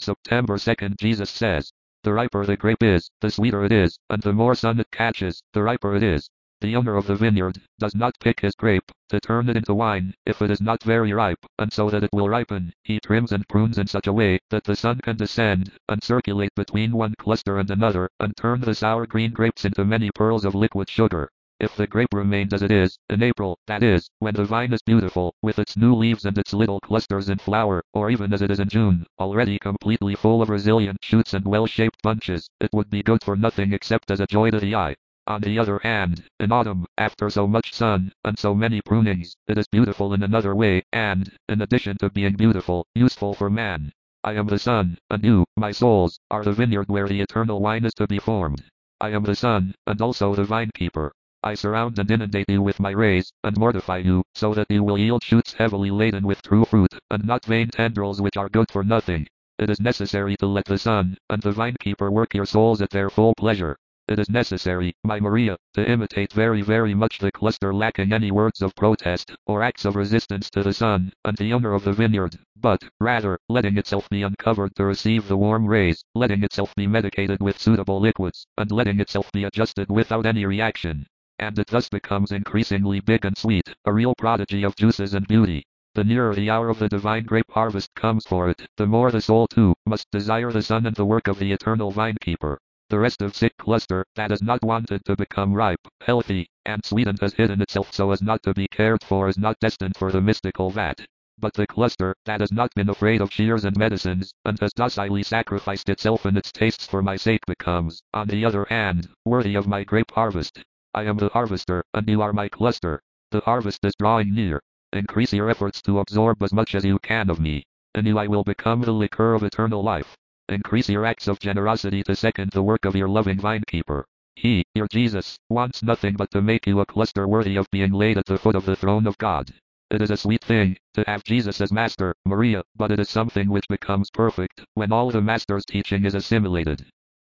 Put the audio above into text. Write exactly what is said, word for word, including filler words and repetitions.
September second, Jesus says, "The riper the grape is, the sweeter it is, and the more sun it catches, the riper it is." The owner of the vineyard does not pick his grape to turn it into wine if it is not very ripe, and so that it will ripen, he trims and prunes in such a way that the sun can descend and circulate between one cluster and another, and turn the sour green grapes into many pearls of liquid sugar. If the grape remains as it is, in April, that is, when the vine is beautiful, with its new leaves and its little clusters in flower, or even as it is in June, already completely full of resilient shoots and well-shaped bunches, it would be good for nothing except as a joy to the eye. On the other hand, in autumn, after so much sun, and so many prunings, it is beautiful in another way, and, in addition to being beautiful, useful for man. I am the sun, and you, my souls, are the vineyard where the eternal wine is to be formed. I am the sun, and also the vine-keeper. I surround and inundate you with my rays, and mortify you, so that you will yield shoots heavily laden with true fruit, and not vain tendrils which are good for nothing. It is necessary to let the sun, and the vine-keeper work your souls at their full pleasure. It is necessary, my Maria, to imitate very very much the cluster lacking any words of protest, or acts of resistance to the sun, and the owner of the vineyard, but, rather, letting itself be uncovered to receive the warm rays, letting itself be medicated with suitable liquids, and letting itself be adjusted without any reaction. And it thus becomes increasingly big and sweet, a real prodigy of juices and beauty. The nearer the hour of the divine grape harvest comes for it, the more the soul too must desire the sun and the work of the eternal vine-keeper. The restive sick cluster, that has not wanted to become ripe, healthy, and sweet and has hidden itself so as not to be cared for, is not destined for the mystical vat. But the cluster, that has not been afraid of shears and medicines, and has docilely sacrificed itself and its tastes for my sake, becomes, on the other hand, worthy of my grape harvest. I am the harvester, and you are my cluster. The harvest is drawing near. Increase your efforts to absorb as much as you can of me. In you I will become the liquor of eternal life. Increase your acts of generosity to second the work of your loving vine-keeper. He, your Jesus, wants nothing but to make you a cluster worthy of being laid at the foot of the throne of God. It is a sweet thing to have Jesus as Master, Maria, but it is something which becomes perfect when all the Master's teaching is assimilated.